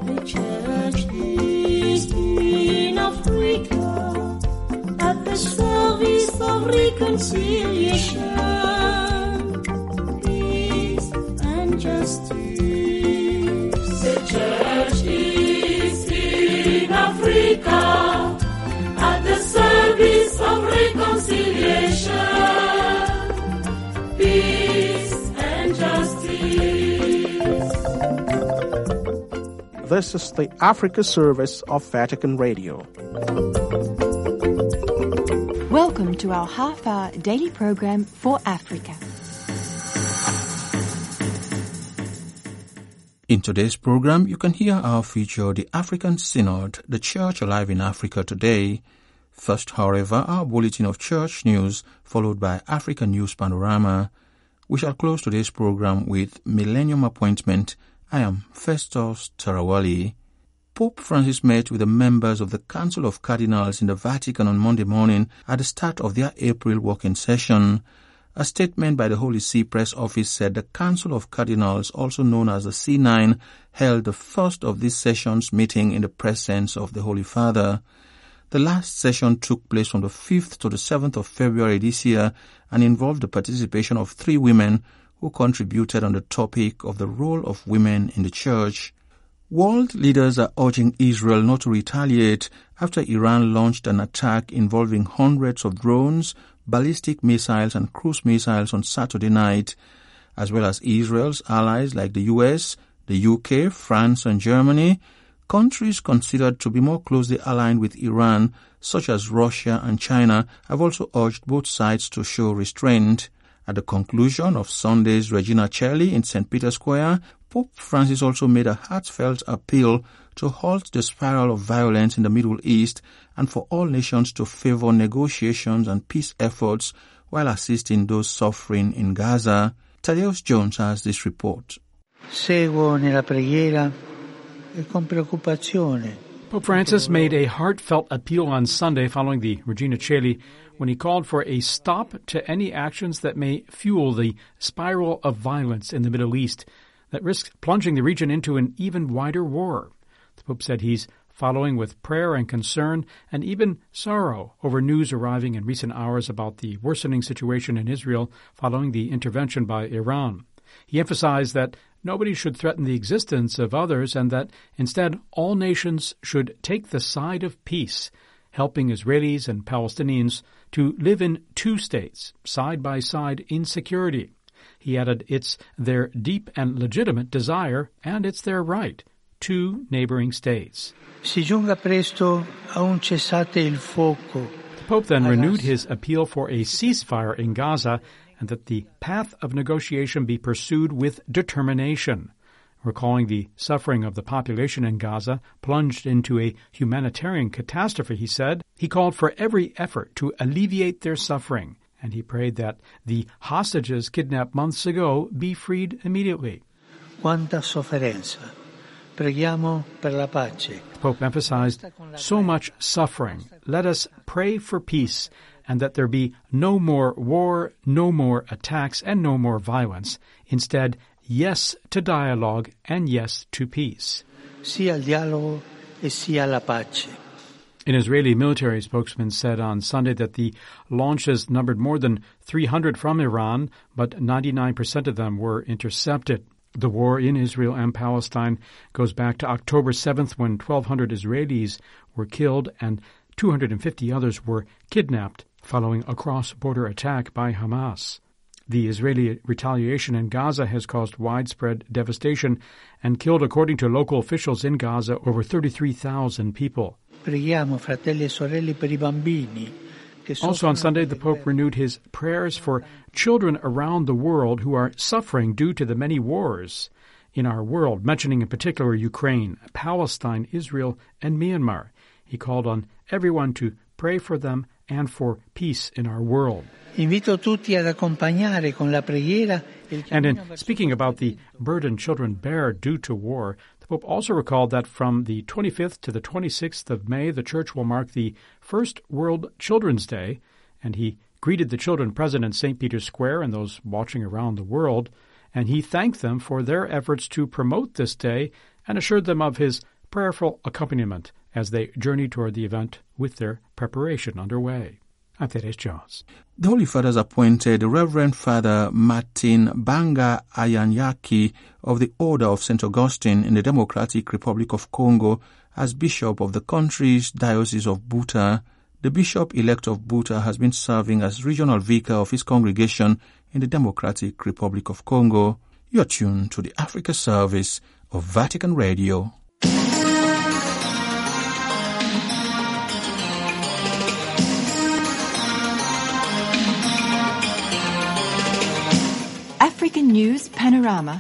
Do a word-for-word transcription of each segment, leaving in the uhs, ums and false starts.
The church is in Africa at the service of reconciliation, peace and justice. The church is in Africa at the service of reconciliation, peace and justice. This is the Africa service of Vatican Radio. Welcome to our half-hour daily program for Africa. In today's program, you can hear our feature, The African Synod, the Church Alive in Africa Today. First, however, our bulletin of church news, followed by African News Panorama. We shall close today's program with Millennium Appointment. I am Festus Tarawali. Pope Francis met with the members of the Council of Cardinals in the Vatican on Monday morning at the start of their April working session. A statement by the Holy See Press Office said the Council of Cardinals, also known as the C nine, held the first of these sessions meeting in the presence of the Holy Father. The last session took place from the fifth to the seventh of February this year and involved the participation of three women who contributed on the topic of the role of women in the Church. World leaders are urging Israel not to retaliate after Iran launched an attack involving hundreds of drones, ballistic missiles and cruise missiles on Saturday night, as well as Israel's allies like the U S, the U K, France and Germany. Countries considered to be more closely aligned with Iran, such as Russia and China, have also urged both sides to show restraint. At the conclusion of Sunday's Regina Coeli in Saint Peter's Square, Pope Francis also made a heartfelt appeal to halt the spiral of violence in the Middle East and for all nations to favor negotiations and peace efforts while assisting those suffering in Gaza. Thaddeus Jones has this report. Seguo nella preghiera e con preoccupazione. Pope Francis made a heartfelt appeal on Sunday following the Regina Coeli when he called for a stop to any actions that may fuel the spiral of violence in the Middle East that risks plunging the region into an even wider war. The Pope said he's following with prayer and concern and even sorrow over news arriving in recent hours about the worsening situation in Israel following the intervention by Iran. He emphasized that nobody should threaten the existence of others and that instead all nations should take the side of peace, helping Israelis and Palestinians to live in two states, side by side in security. He added it's their deep and legitimate desire, and it's their right, two neighboring states. Si giunga presto a un cessate il fuoco. The Pope then renewed his appeal for a ceasefire in Gaza and that the path of negotiation be pursued with determination. Recalling the suffering of the population in Gaza, plunged into a humanitarian catastrophe, he said, he called for every effort to alleviate their suffering, and he prayed that the hostages kidnapped months ago be freed immediately. Quanta sofferenza. Preghiamo per la pace. The Pope emphasized, so much suffering. Let us pray for peace, and that there be no more war, no more attacks, and no more violence. Instead, yes to dialogue and yes to peace. Sì al dialogo e sì alla pace. An Israeli military spokesman said on Sunday that the launches numbered more than three hundred from Iran, but ninety-nine percent of them were intercepted. The war in Israel and Palestine goes back to October seventh when twelve hundred Israelis were killed and two hundred fifty others were kidnapped following a cross-border attack by Hamas. The Israeli retaliation in Gaza has caused widespread devastation and killed, according to local officials in Gaza, over thirty-three thousand people. Preghiamo, fratelli e sorelle, per I bambini. Also on Sunday, the Pope renewed his prayers for children around the world who are suffering due to the many wars in our world, mentioning in particular Ukraine, Palestine, Israel, and Myanmar. He called on everyone to pray for them and for peace in our world. Invito tutti ad accompagnare con la preghiera. And in speaking about the burden children bear due to war, the Pope also recalled that from the twenty-fifth to the twenty-sixth of May, the Church will mark the first World Children's Day, and he greeted the children present in Saint Peter's Square and those watching around the world, and he thanked them for their efforts to promote this day and assured them of his prayerful accompaniment as they journey toward the event with their preparation underway. I'm Thaddeus Jones. The Holy Father has appointed the Reverend Father Martin Banga Ayanyaki of the Order of Saint Augustine in the Democratic Republic of Congo as Bishop of the country's Diocese of Buta. The Bishop-elect of Buta has been serving as regional vicar of his congregation in the Democratic Republic of Congo. You're tuned to the Africa service of Vatican Radio. African News Panorama.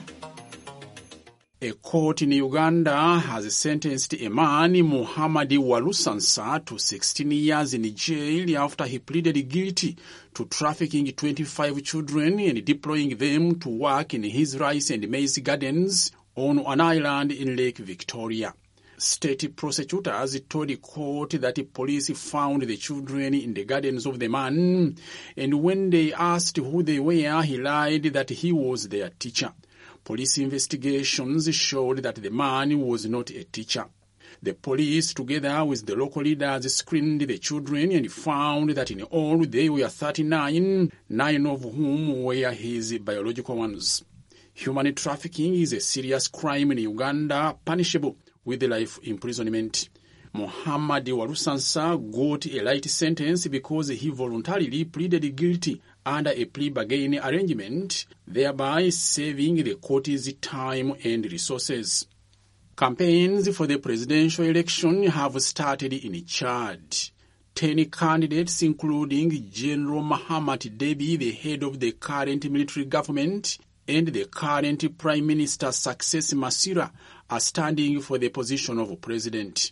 A court in Uganda has sentenced a man, Muhammadi Walusansa, to sixteen years in jail after he pleaded guilty to trafficking twenty-five children and deploying them to work in his rice and maize gardens on an island in Lake Victoria. State prosecutors told the court that police found the children in the gardens of the man, and when they asked who they were, he lied that he was their teacher. Police investigations showed that the man was not a teacher. The police, together with the local leaders, screened the children and found that in all they were thirty-nine, nine of whom were his biological ones. Human trafficking is a serious crime in Uganda, punishable with life imprisonment. Muhammad Walusansa got a light sentence because he voluntarily pleaded guilty under a plea bargain arrangement, thereby saving the court's time and resources. Campaigns for the presidential election have started in Chad. Ten candidates, including General Mahamat Deby, the head of the current military government, and the current Prime Minister Success Masira, are standing for the position of president.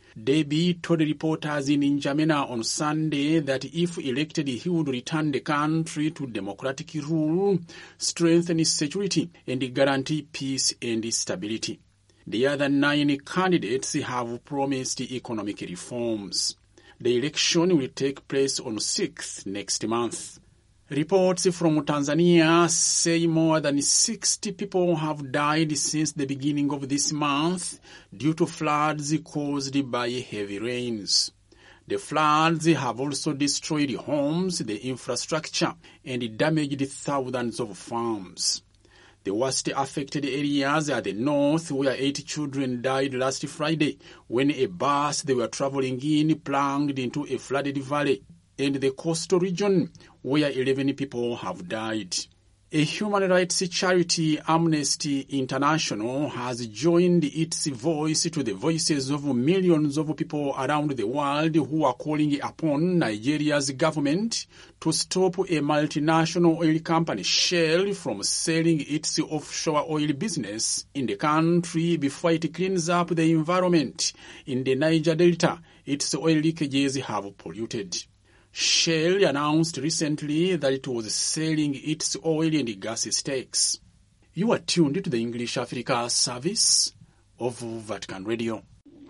Deby told reporters in N'Djamena on Sunday that if elected, he would return the country to democratic rule, strengthen security, and guarantee peace and stability. The other nine candidates have promised economic reforms. The election will take place on the sixth next month. Reports from Tanzania say more than sixty people have died since the beginning of this month due to floods caused by heavy rains. The floods have also destroyed homes, the infrastructure, and damaged thousands of farms. The worst affected areas are the north, where eight children died last Friday when a bus they were traveling in plunged into a flooded valley, and the coastal region, where eleven people have died. A human rights charity, Amnesty International, has joined its voice to the voices of millions of people around the world who are calling upon Nigeria's government to stop a multinational oil company, Shell, from selling its offshore oil business in the country before it cleans up the environment in the Niger Delta its oil leakages have polluted. Shell announced recently that it was selling its oil and gas stakes. You are tuned to the English Africa service of Vatican Radio.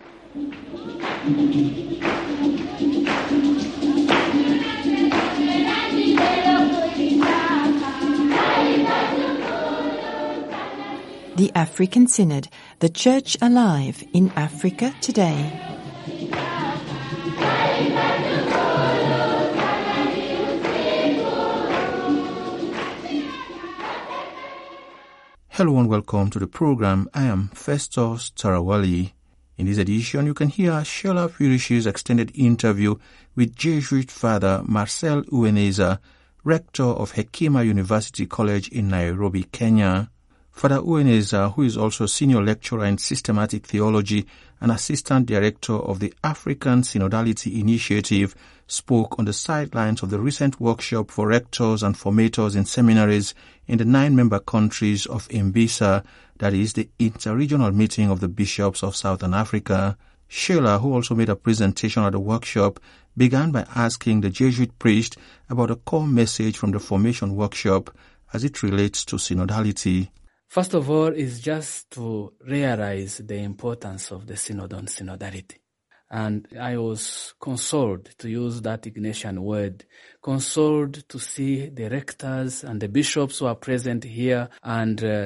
The African Synod, the Church Alive in Africa Today. Hello and welcome to the program. I am Festus Tarawali. In this edition, you can hear Sheila Purish's extended interview with Jesuit Father Marcel Ueneza, rector of Hekima University College in Nairobi, Kenya. Father Ueneza, who is also senior lecturer in systematic theology and assistant director of the African Synodality Initiative, spoke on the sidelines of the recent workshop for rectors and formators in seminaries in the nine-member countries of IMBISA, that is the Interregional Meeting of the Bishops of Southern Africa. Sheila, who also made a presentation at the workshop, began by asking the Jesuit priest about a core message from the formation workshop as it relates to synodality. First of all, is just to realize the importance of the synod on synodality. And I was consoled, to use that Ignatian word, consoled to see the rectors and the bishops who are present here and uh,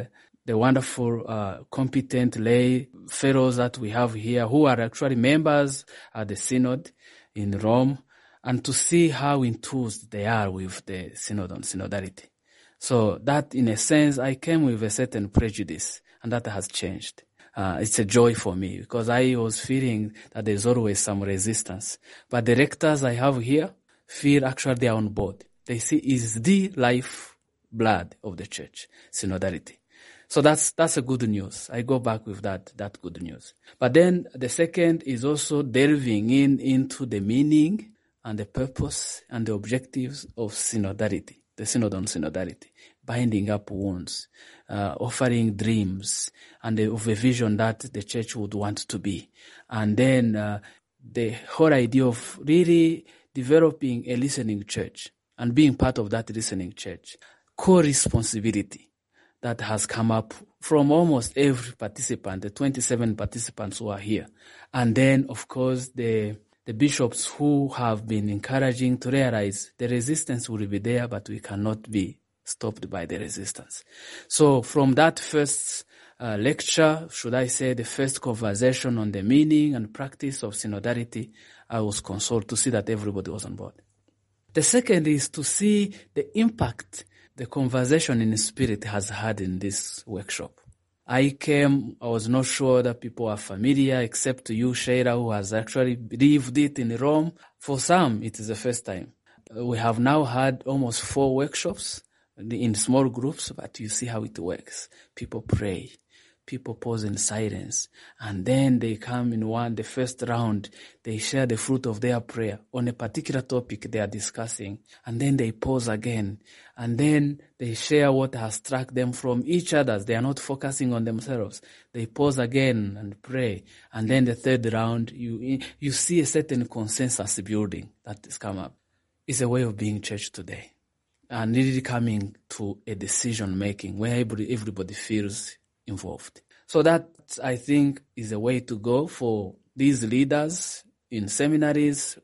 the wonderful, uh, competent lay fellows that we have here who are actually members at the synod in Rome, and to see how enthused they are with the synod on synodality. So that, in a sense, I came with a certain prejudice, and that has changed. Uh, it's a joy for me because I was feeling that there's always some resistance. But the rectors I have here feel actually they are on board. They see is the life blood of the church, synodality. So that's that's a good news. I go back with that that good news. But then the second is also delving in into the meaning and the purpose and the objectives of synodality, the synod on synodality, binding up wounds, uh, offering dreams, and the, of a vision that the church would want to be. And then uh, the whole idea of really developing a listening church and being part of that listening church. Co-responsibility that has come up from almost every participant, the twenty-seven participants who are here. And then, of course, the the bishops who have been encouraging to realize the resistance will be there, but we cannot be stopped by the resistance. So from that first uh, lecture, should I say the first conversation on the meaning and practice of synodality, I was consoled to see that everybody was on board. The second is to see the impact the conversation in the spirit has had in this workshop. I came, I was not sure that people are familiar, except to you, Sheila, who has actually lived it in Rome. For some, it is the first time. We have now had almost four workshops in small groups, but you see how it works. People pray. People pause in silence, and then they come in one, the first round, they share the fruit of their prayer on a particular topic they are discussing, and then they pause again, and then they share what has struck them from each other. They are not focusing on themselves. They pause again and pray, and then the third round, you you see a certain consensus building that has come up. It's a way of being church today, and really coming to a decision making where everybody, everybody feels involved. So that, I think, is a way to go for these leaders in seminaries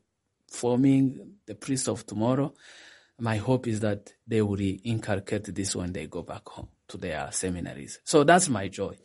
forming the priests of tomorrow. My hope is that they will inculcate this when they go back home to their seminaries. So that's my joy.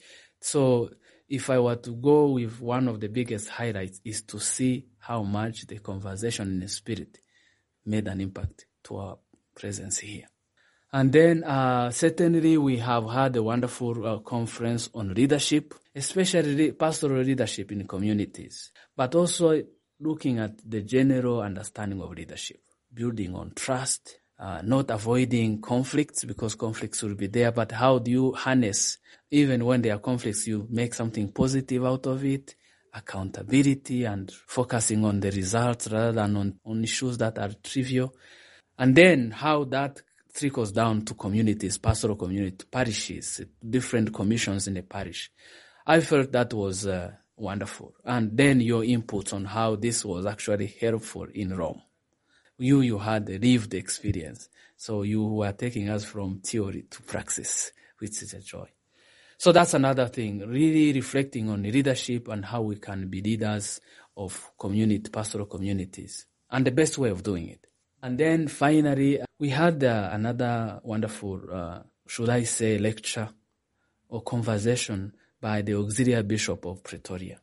So if I were to go with one of the biggest highlights is to see how much the conversation in the spirit made an impact to our presence here. And then uh, certainly we have had a wonderful uh, conference on leadership, especially pastoral leadership in communities, but also looking at the general understanding of leadership, building on trust, uh, not avoiding conflicts because conflicts will be there, but how do you harness, even when there are conflicts, you make something positive out of it, accountability and focusing on the results rather than on, on issues that are trivial, and then how that trickles down to communities, pastoral community, parishes, different commissions in the parish. I felt that was uh, wonderful. And then your inputs on how this was actually helpful in Rome. You, you had a lived experience. So you were taking us from theory to praxis, which is a joy. So that's another thing, really reflecting on leadership and how we can be leaders of community, pastoral communities, and the best way of doing it. And then finally, we had uh, another wonderful, uh, should I say, lecture or conversation by the Auxiliary Bishop of Pretoria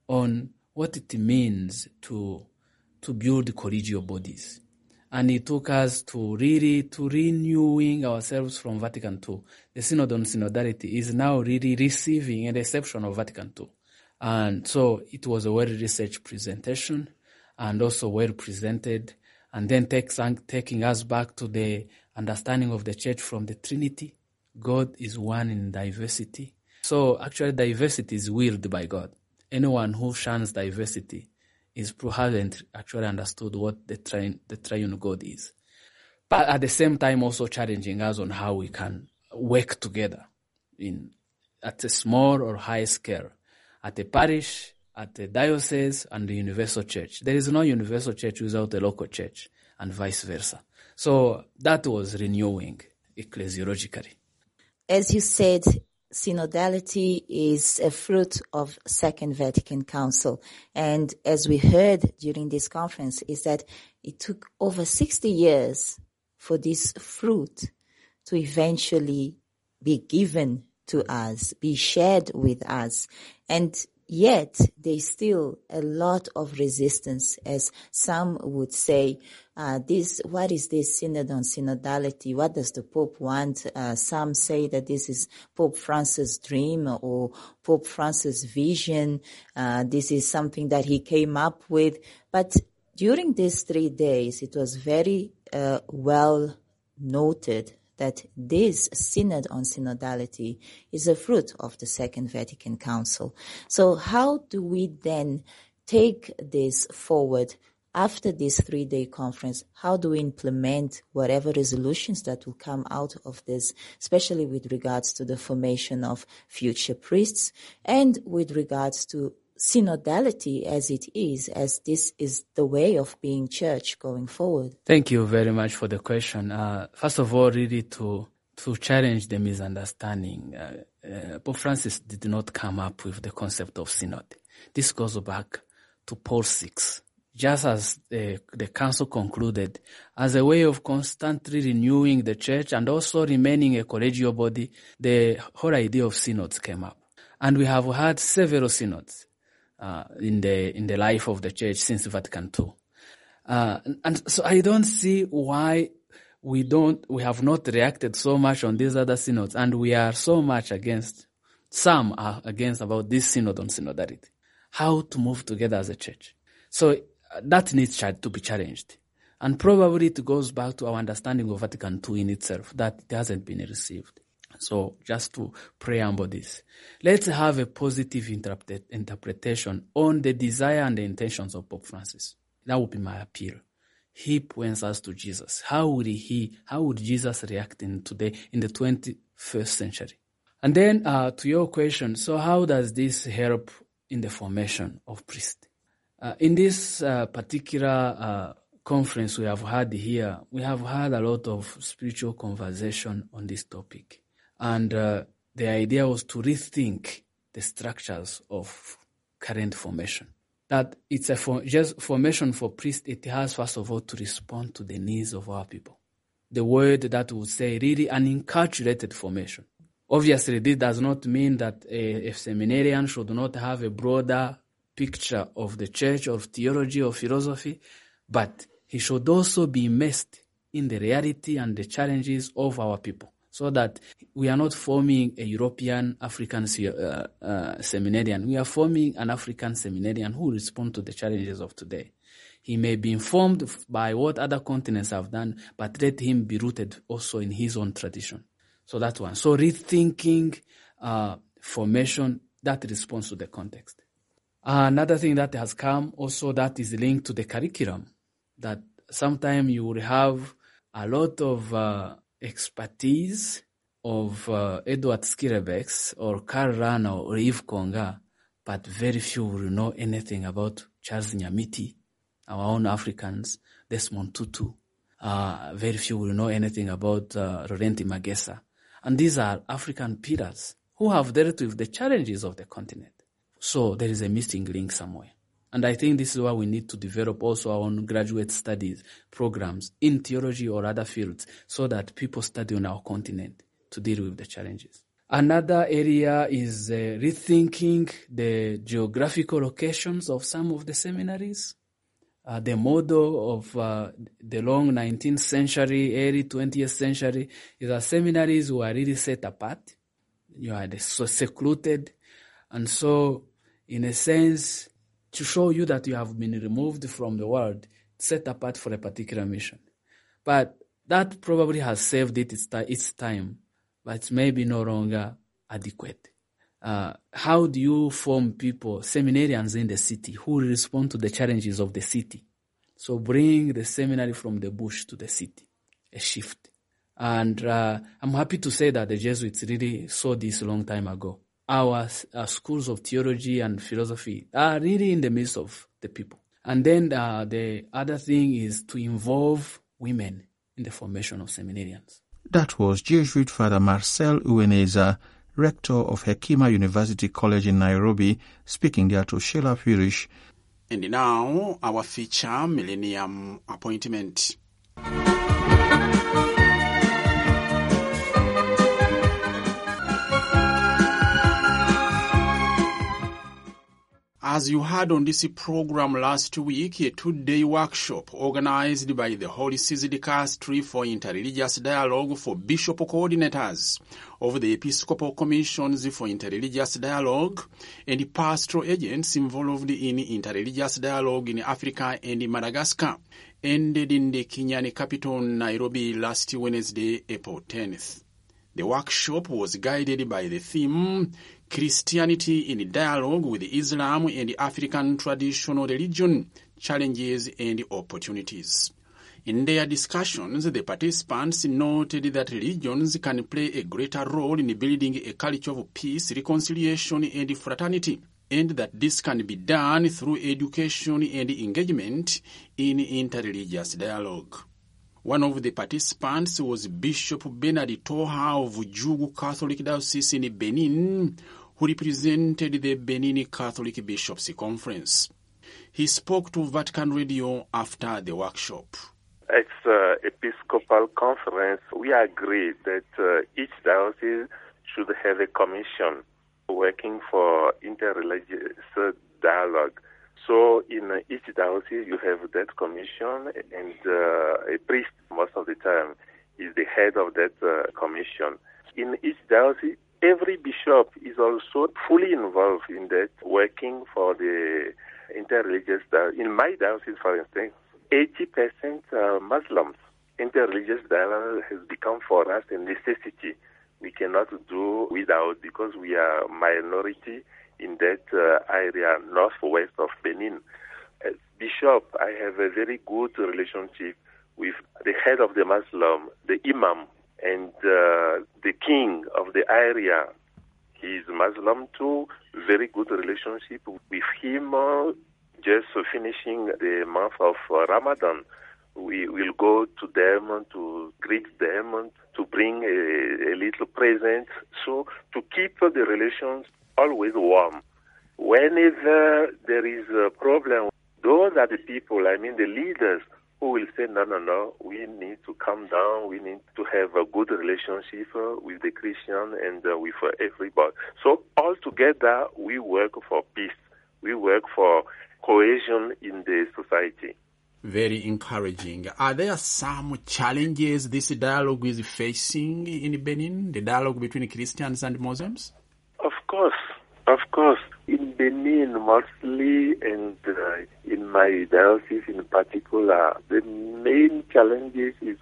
on what it means to to build collegial bodies. And he took us to really, to renewing ourselves from Vatican Two. The Synod on Synodality is now really receiving a reception of Vatican Two. And so it was a well-researched presentation and also well presented. And then takes, taking us back to the understanding of the church from the Trinity. God is one in diversity. So actually diversity is willed by God. Anyone who shuns diversity is hasn't actually understood what the, tri- the triune God is. But at the same time also challenging us on how we can work together in at a small or high scale, at a parish, at the diocese and the universal church. There is no universal church without a local church, and vice versa. So that was renewing ecclesiologically. As you said, synodality is a fruit of Second Vatican Council. And as we heard during this conference, is that it took over sixty years for this fruit to eventually be given to us, be shared with us. And yet there's still a lot of resistance, as some would say, uh, this, what is this synod on synodality? What does the Pope want? Uh, some say that this is Pope Francis' dream or Pope Francis' vision. Uh, this is something that he came up with. But during these three days, it was very uh, well noted that this synod on synodality is a fruit of the Second Vatican Council. So how do we then take this forward after this three-day conference? How do we implement whatever resolutions that will come out of this, especially with regards to the formation of future priests and with regards to synodality as it is, as this is the way of being church going forward? Thank you very much for the question. Uh, first of all, really to to challenge the misunderstanding, uh, uh, Pope Francis did not come up with the concept of synod. This goes back to Paul the sixth. Just as the, the council concluded, as a way of constantly renewing the church and also remaining a collegial body, the whole idea of synods came up. And we have had several synods Uh, in the in the life of the church since Vatican Two, uh, and, and so I don't see why we don't we have not reacted so much on these other synods, and we are so much against. Some are against about this synod on synodality, how to move together as a church. So uh, that needs to be challenged, and probably it goes back to our understanding of Vatican Two in itself, that it hasn't been received. So just to preamble this, let's have a positive interpret- interpretation on the desire and the intentions of Pope Francis. That would be my appeal. He points us to Jesus. How would he, how would Jesus react in today, in the twenty-first century? And then uh, to your question, so how does this help in the formation of priests? Uh, in this uh, particular uh, conference we have had here, we have had a lot of spiritual conversation on this topic. And uh, the idea was to rethink the structures of current formation. That it's a for, just formation for priests, it has first of all to respond to the needs of our people. The word that would say really an encapsulated formation. Obviously, this does not mean that a, a seminarian should not have a broader picture of the church, of theology, or philosophy, but he should also be immersed in the reality and the challenges of our people, so that we are not forming a European African uh, uh, seminarian. We are forming an African seminarian who responds to the challenges of today. He may be informed by what other continents have done, but let him be rooted also in his own tradition. So that's one. So rethinking uh, formation that responds to the context. Uh, another thing that has come also that is linked to the curriculum, that sometimes you will have a lot of uh, expertise of uh, Edward Skirebex or Karl Rahner or Yves Konga, but very few will know anything about Charles Nyamiti, our own Africans, Desmond Tutu. Uh, very few will know anything about uh, Laurent Magesa. And these are African pillars who have dealt with the challenges of the continent. So there is a missing link somewhere. And I think this is why we need to develop also our own graduate studies programs in theology or other fields so that people study on our continent to deal with the challenges. Another area is uh, rethinking the geographical locations of some of the seminaries. Uh, the model of uh, the long nineteenth century, early twentieth century is that seminaries were really set apart. You are so secluded. And so, in a sense, to show you that you have been removed from the world, set apart for a particular mission. But that probably has saved it its, its time, but it's maybe no longer adequate. Uh, how do you form people, seminarians in the city, who respond to the challenges of the city? So bring the seminary from the bush to the city, a shift. And uh, I'm happy to say that the Jesuits really saw this a long time ago. Our, our schools of theology and philosophy are really in the midst of the people. And then uh, the other thing is to involve women in the formation of seminarians. That was Jesuit Father Marcel Uweneza, rector of Hekima University College in Nairobi, speaking there to Sheila Pirish. And now, our feature, Millennium Appointment. As you heard on this program last week, a two-day workshop organized by the Holy See Dicastery for Interreligious Dialogue for Bishop Coordinators of the Episcopal Commissions for Interreligious Dialogue and pastoral agents involved in interreligious dialogue in Africa and Madagascar ended in the Kenyan capital Nairobi last Wednesday, April tenth. The workshop was guided by the theme Christianity in Dialogue with Islam and African Traditional Religion, Challenges and Opportunities. In their discussions, the participants noted that religions can play a greater role in building a culture of peace, reconciliation and fraternity, and that this can be done through education and engagement in interreligious dialogue. One of the participants was Bishop Bernard Toha of Jugu Catholic Diocese in Benin, who represented the Benin Catholic Bishops' Conference. He spoke to Vatican Radio after the workshop. At the uh, Episcopal Conference, we agreed that uh, each diocese should have a commission working for interreligious dialogue. So in uh, each diocese, you have that commission, and uh, a priest, most of the time, is the head of that uh, commission. In each diocese, every bishop is also fully involved in that, working for the interreligious dialogue. In my diocese, for instance, eighty percent are Muslims. Interreligious dialogue has become for us a necessity. We cannot do without, because we are minority in that uh, area, northwest of Benin. As bishop, I have a very good relationship with the head of the Muslim, the imam, and uh, the king of the area. He is Muslim too. Very good relationship with him. Uh, just finishing the month of uh, Ramadan, we will go to them to greet them, to bring a, a little present, so to keep the relations always warm. Whenever there is a problem, those are the people, I mean the leaders, who will say, no, no, no, we need to calm down, we need to have a good relationship uh, with the Christian and uh, with uh, everybody. So all together, we work for peace. We work for cohesion in the society. Very encouraging. Are there some challenges this dialogue is facing in Benin, the dialogue between Christians and Muslims? Of course, of course. In Benin mostly, and uh, in my diocese in particular, the main challenges is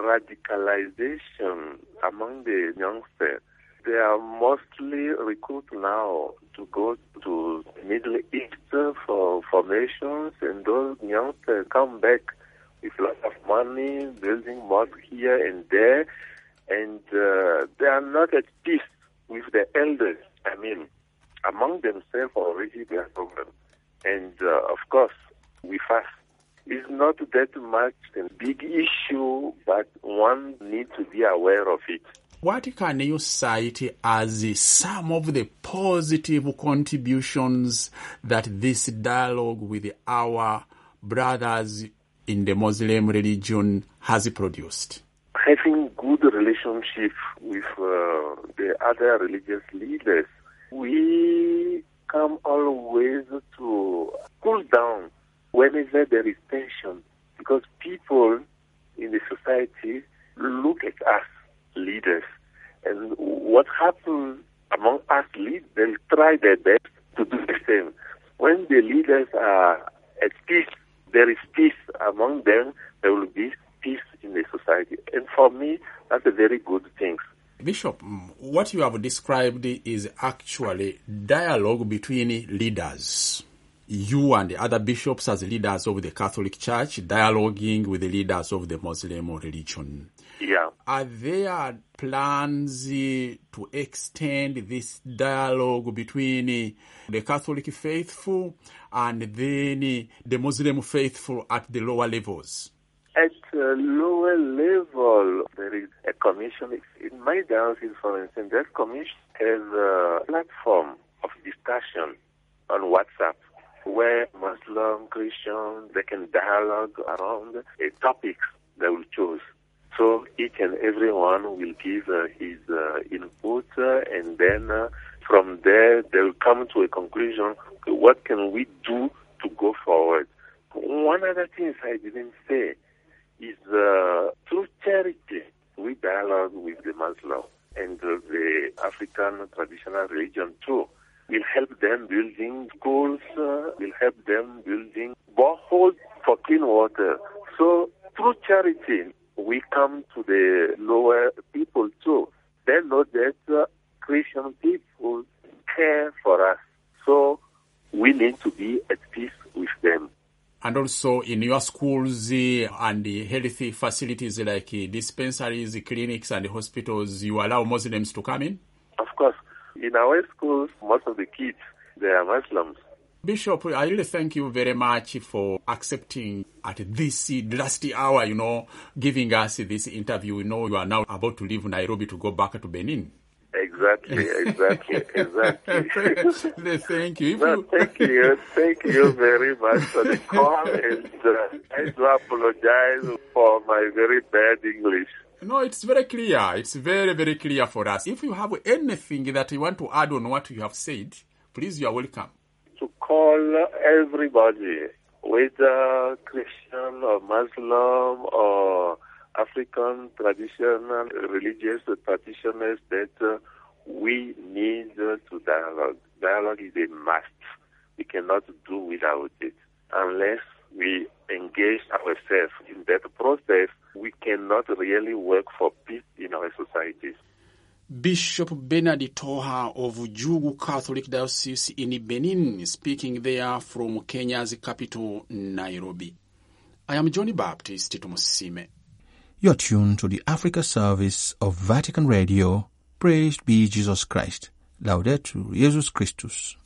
radicalization among the youngsters. They are mostly recruited now to go to Middle East for formations, and those youngsters come back with lots of money, building mosques here and there, and uh, they are not at peace with the elders. I mean, among themselves already they are problem. And uh, of course, with us, it's not that much a big issue, but one needs to be aware of it. What can you cite as some of the positive contributions that this dialogue with our brothers in the Muslim religion has produced? Having good relationship with uh, the other religious leaders, we come always to cool down whenever there is tension, because people in the society look at us leaders, and what happens among us leaders, they'll try their best to do the same. When the leaders are at peace, there is peace among them, there will be peace in the society. And for me, that's a very good thing. Bishop, what you have described is actually dialogue between leaders. You and the other bishops as leaders of the Catholic Church dialoguing with the leaders of the Muslim religion. Yeah. Are there plans to extend this dialogue between the Catholic faithful and then the Muslim faithful at the lower levels? At a lower level, there is a commission. In my diocese, for instance, that commission has a platform of discussion on WhatsApp where Muslim, Christian, they can dialogue around a topic they will choose. So each and every one will give uh, his uh, input uh, and then uh, From there, they will come to a conclusion, okay, what can we do to go forward? One other thing I didn't say is uh, through charity, we dialogue with the Muslim and uh, the African traditional religion too. We'll help them building schools, uh, we'll help them building boreholes for clean water. So through charity, we come to the lower people too. They know that uh, Christian people care for us. So we need to be at peace with them. And also in your schools uh, and the healthy facilities like uh, dispensaries, clinics and hospitals, you allow Muslims to come in? Of course. In our schools, most of the kids, they are Muslims. Bishop, I really thank you very much for accepting at this last hour, you know, giving us this interview. You know, you are now about to leave Nairobi to go back to Benin. Exactly, exactly, exactly. Thank you. No, thank you. Thank you very much for the call. And uh, I do apologize for my very bad English. No, it's very clear. It's very, very clear for us. If you have anything that you want to add on what you have said, please, you are welcome. To call everybody, whether Christian or Muslim or African traditional religious practitioners, that uh, we need uh, to dialogue. Dialogue is a must. We cannot do without it. Unless we engage ourselves in that process, we cannot really work for peace in our societies. Bishop Bernard Toha of Jugu Catholic Diocese in Benin, speaking there from Kenya's capital, Nairobi. I am Johnny Baptist Tumusime. You're tuned to the Africa service of Vatican Radio. Praised be Jesus Christ. Laudetur Jesus Christus.